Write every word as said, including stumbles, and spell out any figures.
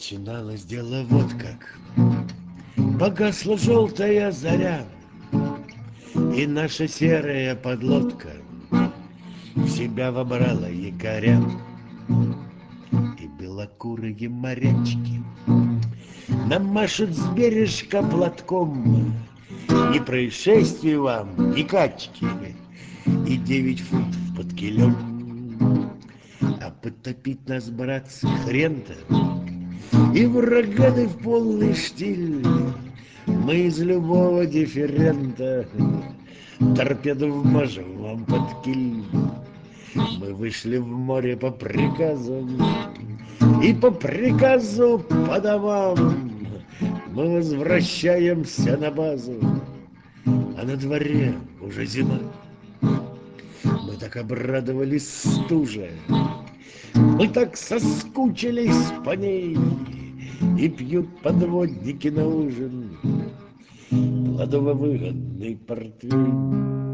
Начиналось дело вот как. Погасла желтая заря, и наша серая подлодка в себя вобрала якоря. И белокурые морячки нам машут с бережка платком. Ни происшествий вам, ни качки, и девять футов под килем. А потопить нас, братцы, хрен-то, и ураганы в полный штиль. Мы из любого дифферента торпеду вмажем вам под киль. Мы вышли в море по приказу, и по приказу по домам мы возвращаемся на базу, а на дворе уже зима. Мы так обрадовались стуже, мы так соскучились по ней, и пьют подводники на ужин плодово-выгодный портвейн.